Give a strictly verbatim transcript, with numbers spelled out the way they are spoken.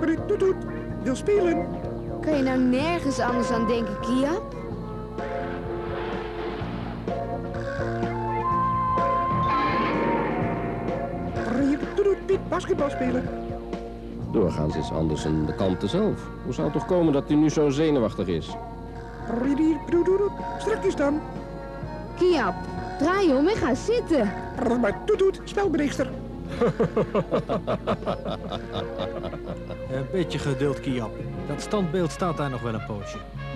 Toet toet. Wil spelen. Kan je nou nergens anders aan denken, Kiap? Toet toet. Piet, basketbal spelen. Doorgaans is Andersen de kalmte zelf. Hoe zou het toch komen dat hij nu zo zenuwachtig is? Toet toet. Strakjes dan. Kiap, draai om en ga zitten. Maar toet toet. Spelbreekster. Een beetje geduld, Kiap. Dat standbeeld staat daar nog wel een poosje.